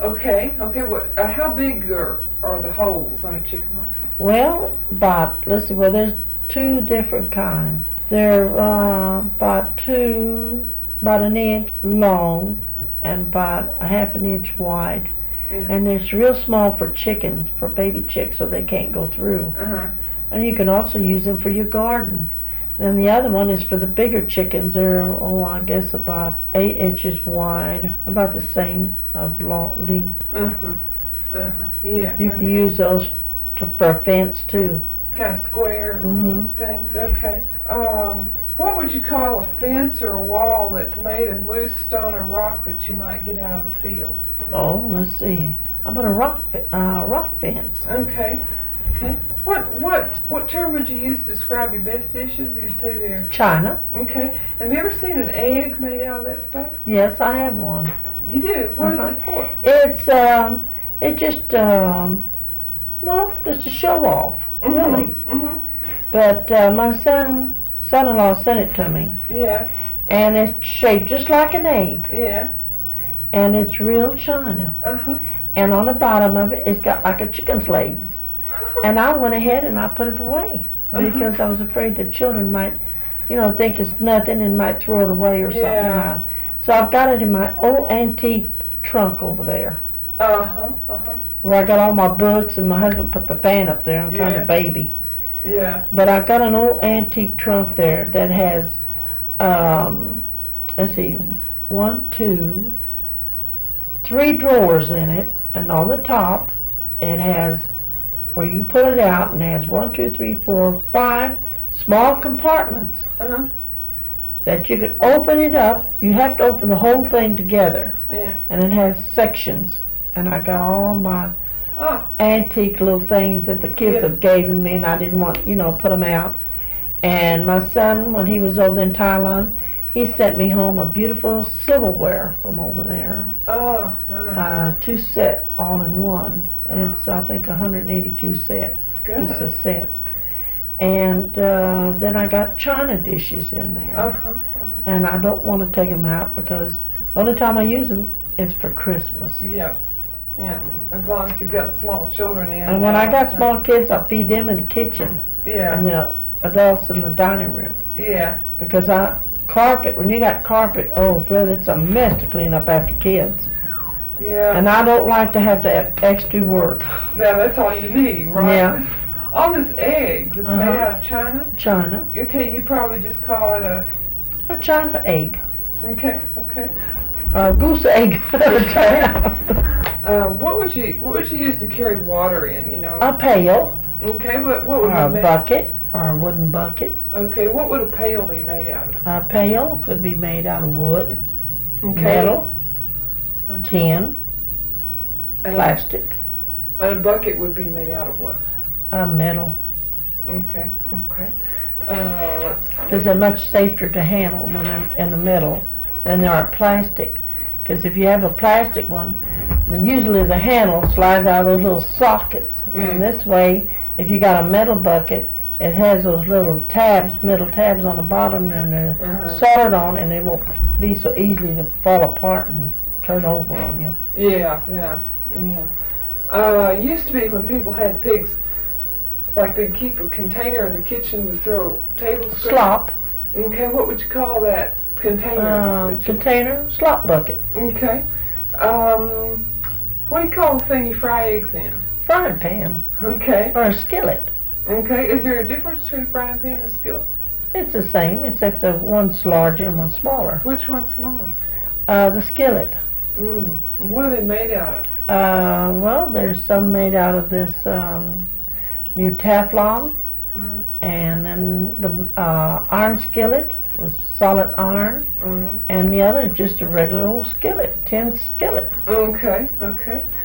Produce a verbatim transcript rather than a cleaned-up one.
Okay, okay. What? Uh, how big are, are the holes on a chicken wire fence? Well, about, let's see, well, there's two different kinds. They're uh, about two, about an inch long and about a half an inch wide. Yeah. And they're real small for chickens, for baby chicks, so they can't go through. Uh-huh. And you can also use them for your garden. Then the other one is for the bigger chickens. They're, oh, I guess about eight inches wide, about the same of long length. Uh-huh. Uh-huh. Yeah. You okay. can use those to, for a fence too. Kind of square Mm-hmm. things. Okay. Um, what would you call a fence or a wall that's made of loose stone or rock that you might get out of a field? Oh, let's see. How about a rock, uh, rock fence? Okay. Okay. What what what term would you use to describe your best dishes? You'd say they're China. okay. Have you ever seen an egg made out of that stuff? Yes, I have one. You do. What Uh-huh. is it for? It's um, it just um, well, just a show off, really. Mhm. But uh, my son, son-in-law sent it to me, Yeah. and it's shaped just like an egg, Yeah. and it's real china. Uh huh. And on the bottom of it, it's got like a chicken's legs. And I went ahead and I put it away Uh-huh. because I was afraid the children might, you know, think it's nothing and might throw it away or something. Yeah. Uh, So I've got it in my old antique trunk over there, Uh huh. Uh huh. where I got all my books, and my husband put the fan up there. I'm kind Yeah. of baby. Yeah. But I've got an old antique trunk there that has, um, let's see, one, two, three drawers in it, and on the top it has where you can pull it out, and it has one, two, three, four, five small compartments Uh huh. that you can open it up. You have to open the whole thing together, Yeah. and it has sections. And I got all my Oh. antique little things that the kids Yeah. have given me, and I didn't want, you know, put them out. And my son, when he was over in Thailand, he sent me home a beautiful silverware from over there. Oh. Nice. Uh, two set, all in one. It's, I think, one hundred eighty-two set, Good. just a set. And uh, then I got china dishes in there. Uh huh. Uh-huh. And I don't want to take them out because the only time I use them is for Christmas. Yeah. Yeah. As long as you've got small children in. And when I got so- small kids, I feed them in the kitchen Yeah. and the adults in the dining room. Yeah. Because I carpet, when you got carpet, oh brother, it's a mess to clean up after kids. Yeah. And I don't like to have to have extra work. Yeah, that's all you need, right? Yeah. On this egg that's made Uh-huh. out of china, China, okay, you probably just call it a, a china egg, okay, okay. or a goose egg. China. Uh, what would you, what would you use to carry water in, you know? A pail, Okay, what, what or would a be made, bucket, or a wooden bucket. okay, what would a pail be made out of? A pail could be made out of wood, Okay. metal, Okay. tin, And a, plastic, and a bucket would be made out of what? a metal. Okay, okay. Uh, let's Because see. they're much safer to handle when they're in the metal than they are plastic. Because if you have a plastic one, then usually the handle slides out of those little sockets. Mm. And this way, if you got a metal bucket, it has those little tabs, metal tabs on the bottom, and they're Uh-huh. soldered on, and it won't be so easily to fall apart and turn over on you. Yeah, yeah, yeah. Uh, it used to be when people had pigs, like they'd keep a container in the kitchen to throw tablespoons. Slop, Okay, what would you call that container? uh, that you- container, slop bucket, okay. Um, what do you call the thing you fry eggs in? frying pan, Okay. or a skillet. Okay. Is there a difference between a frying pan and a skillet? It's the same, except the one's larger and one's smaller. Which one's smaller? Uh, the skillet. Mm. And what are they made out of? Uh, well, there's some made out of this um, new Teflon, Uh-huh. and then the uh, iron skillet with solid iron, Uh-huh. and the other is just a regular old skillet, tin skillet. Okay. Okay.